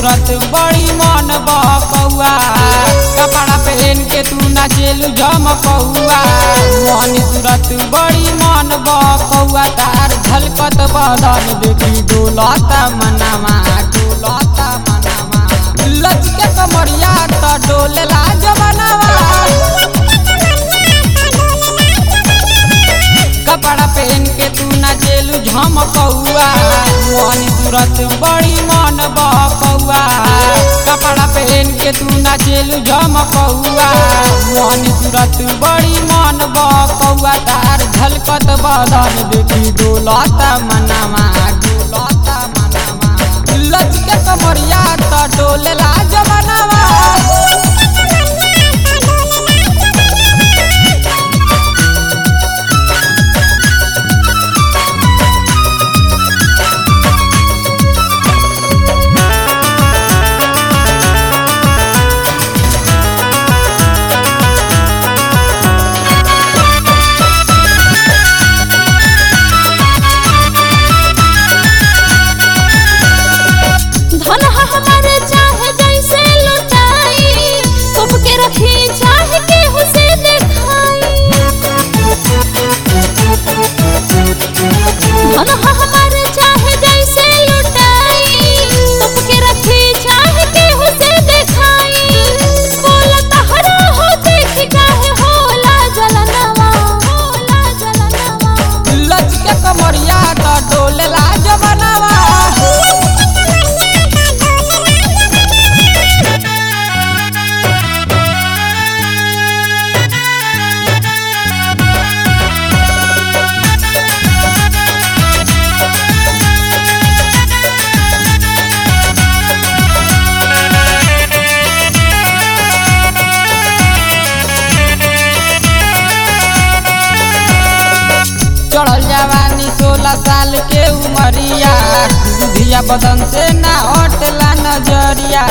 सूरत बड़ी मन बकौआ कपड़ा पहन के तू नाचेलू झमकौआ मोहनी सूरत बड़ी मन बकौआ तार झलकत बदन देखी डोलता मनवा लचके कमरिया त डोलेला जवनवा कपड़ा पहन के तू नाचेलू झमकौआ मोहनी सूरत बड़ी मन बकौआ कपड़ा पहन के तू नाचेलू झमकौआ मोहनी सूरत बड़ी मन बकौआ तार झलकत बदन देखी डोलता मनवा लचके कमरिया त डोलेला जवनवा चढ़ल जवानी 16 साल के उमरिया बुधिया बदन से ना हटला नजरिया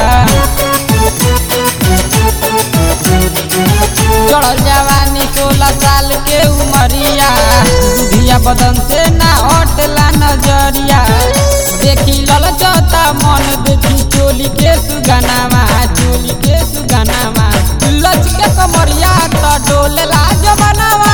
चढ़ल जवानी 16 साल के उमरिया बुधिया बदन से ना हटला नजरिया देखी ललचता मन देखी चोली के सुगनावा लचके कमरिया त डोलेला जवनवा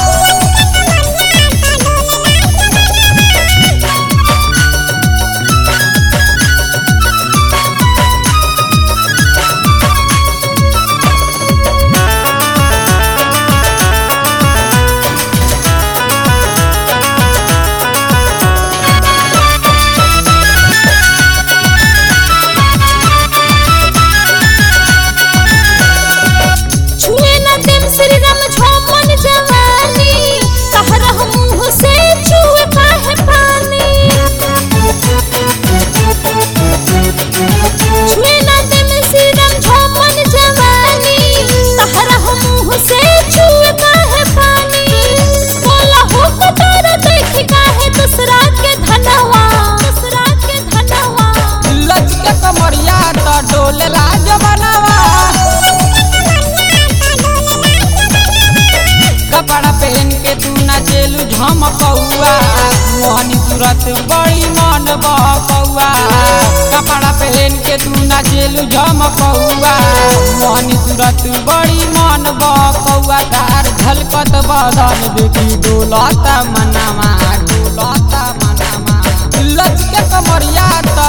कपड़ा पहन के तू नाचेलू झमकौआ मोहनी सूरत बड़ी मन बकौआ कपड़ा पहन के तू नाचेलू झमकौआ मोहनी सूरत बड़ी मन बकौआ तार झलकत बदन देखी डोलता मनवा लचके कमरिया त